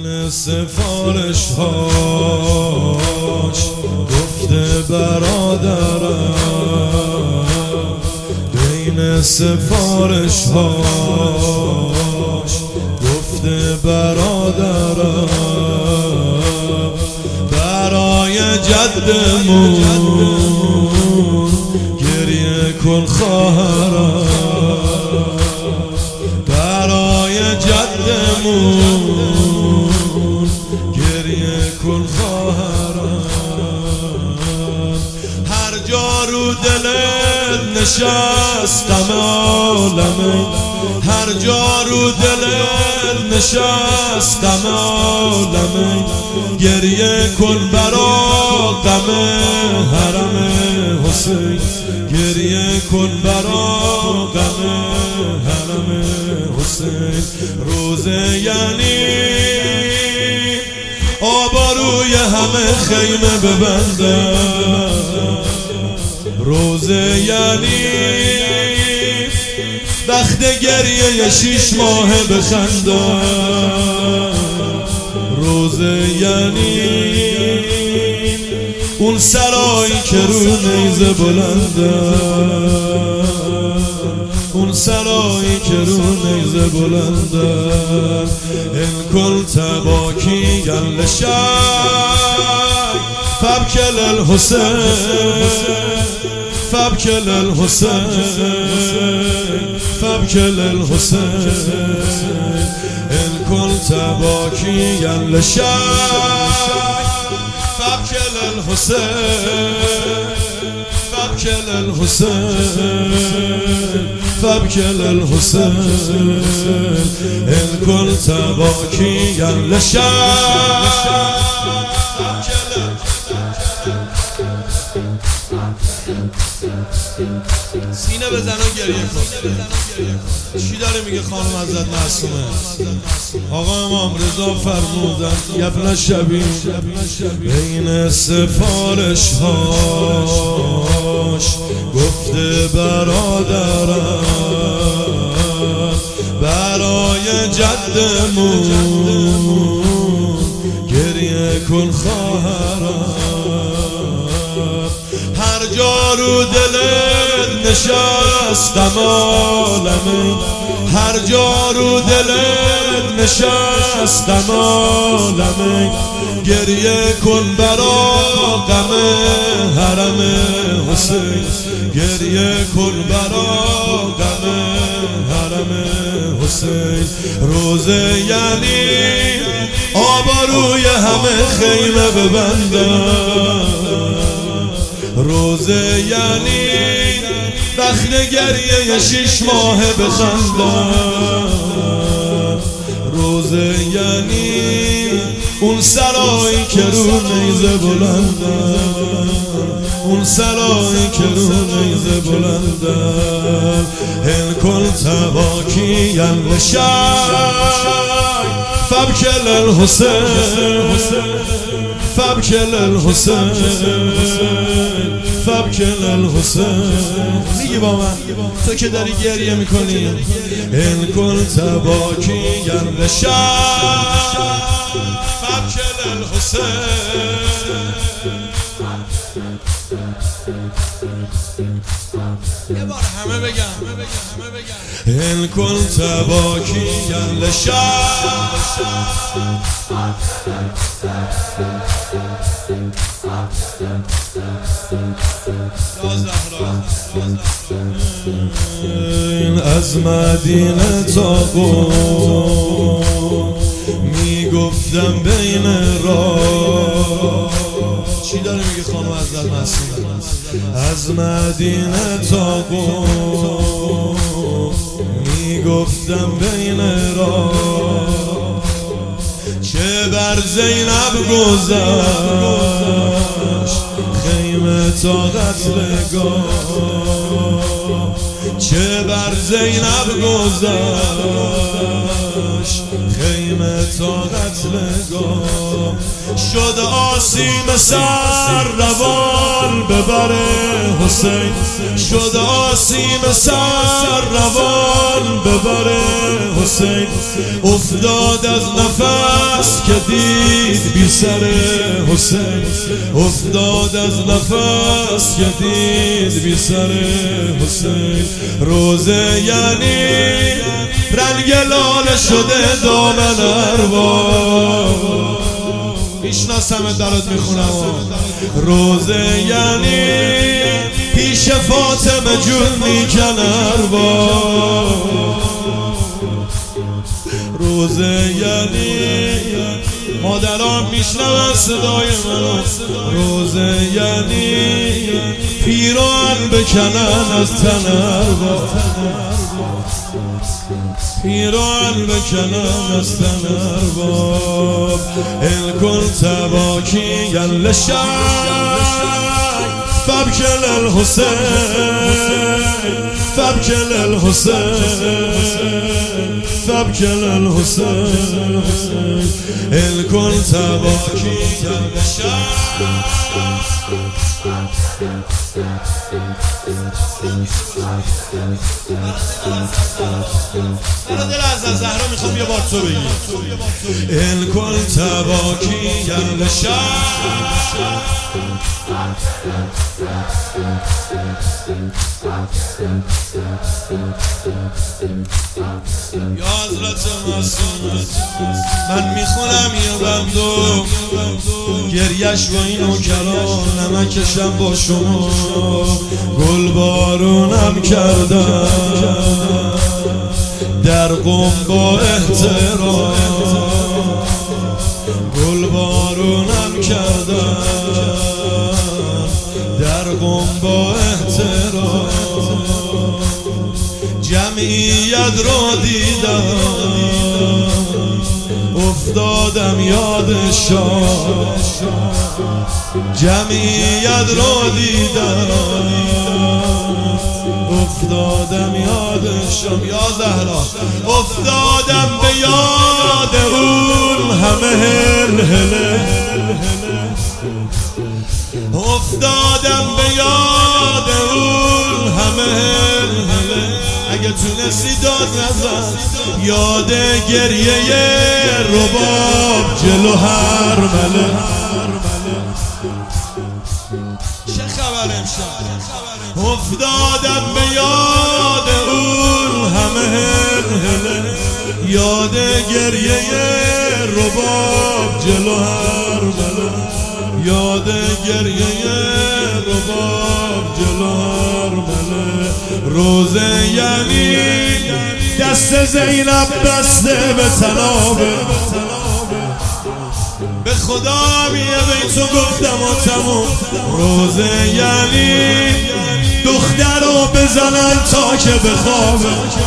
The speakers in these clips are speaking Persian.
بین سفارش هاش گفته برادرم، بین سفارش هاش گفته برادرم، برای جدمون گریه کن خواهرم، برای جدمون گریه کن خواهرم. هر جا رو دلت نشستم عالمه، هر جا رو دلت نشستم عالمه، گریه کن برا غم حرم حسین، گریه کن برا غم حرم حسین. روزه یعنی آبا روی همه خیمه ببندم، روزه یعنی بخت گریه 6 ماه بخندم، روزه یعنی اون سرایی که رو نیزه بلندم، اون سرایی که رو نیزه بلندم. ان كنت باكيا للشيء فابكي للحسين، فابكي للحسين، فابكي للحسين. ان كنت باكيا للشيء فابكي للحسين، فابكي للحسين، فابكي للحسين. إن كنت باكيا للشيء سینه بزن و گریه کن. چی داره میگه خانم حضرت معصومه؟ آقا امام رضا فرمودن یبن شبیه بین سفارش هاش گفته برادرم، برای جدمون گریه کن خواهرم. هر جا رو دلت نشستم عالمه، هر جا رو دلت نشستم عالمه، گریه کن برا غم حرم حسین، گریه کن برا غم حرم حسین. روزه یعنی آبا روی همه خیمه ببندم، روزه یعنی بخت گریه 6 ماه بخندم، روزه یعنی اون سرایی که رو نیزه بلندم، اون سرایی که رو نیزه بلندم. ان كنت باكيا للشيء فابكي للحسين، فابكي للحسين، فابكي للحسين. میگی با من تو که داری گریه میکنی. ان كنت باكيا للشيء فابكي للحسين. یه بار همه بگم. ان كنت باكيا للشيء از مدینه تا قم میگفتم بین راه. چی داره میگه خانم حضرت معصومه؟ از مدینه تا قم میگفتم بین راه، چه بر زینب گذشت خیمه تا قتلگاه، چه بر زینب گذشت خیمه خیمه تا قتلگاه شد آسیم سر روان ببره حسین شد آسیم سر روان ببره حسین افتاد از نفس که دید بی سر حسین افتاد از نفس که دید بی سر حسین روزه یعنی رنگ لاله شده دامن ارواح میشناسم درات میخونم روزه یعنی پیش فاطمه جون میکن ارواح روزه یعنی مادران میشنون صدای من روزه یعنی پیران بکنن از تن ارواح پیران بکنن از تن ارواح الکل تباکی لشک فابکل الحسین فابکل الحسین فابکل الحسین الکل تباکی لشک برای دل از زهرا میخوام یه بار تو بگی الکل تباکی لشک یا حضرت معصوم من میخونم یه بندو گریش و این نوکران نمکشم با شما گل بارونم کردم در قم با احترام گل بارونم کردم در قم با احترام جمعیت رو دیدم افتادم یادشان جمعیت رو دیدم افتادم یادشان یا زهرا افتادم به یاد اون همه هلهله افتادم به یاد اون همه هلهله اگه تونستی داد نزن یاد گریه رباب جلو هر مله چه خبر امشب افتادم به یاد اون همه هلهله یاد گریه رباب جلو هر مله یاد گریه رباب جلو هر مله روزه یعنی دست زینب بسته به تنابه به خدا بیه به تو گفتم و تموم روزه یعنی دختر رو بزنن تا که بخوابه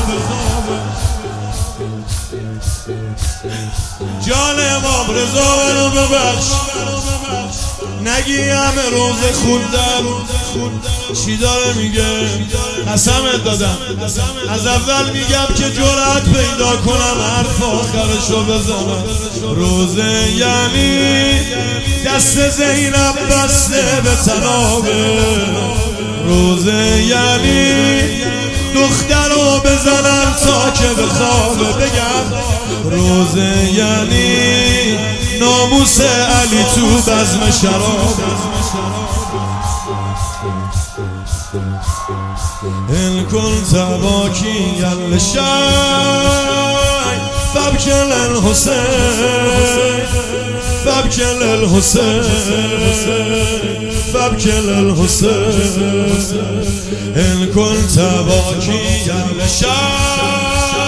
جان امام رضا منو ببخش نگی همه روزه خوندم چی داره میگه قسمت دادم از اول میگم که جرأت پیدا کنم حرف آخرشو بزنم روزه یعنی دست زینب بسته به تنابه روزه یعنی دختر رو بزنن تا که بخوابه بگم روزه یعنی ناموس علی تو بزم شراب الکل تباکی لشک فابکل الحسین فابکل الحسین فابکل الحسین الکل تباکی لشک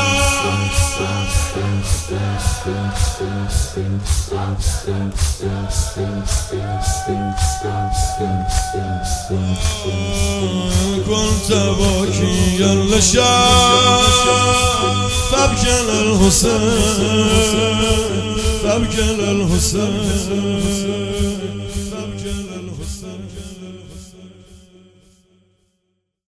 كنت باكيا لشاء فابكى الحسين فابكى الحسين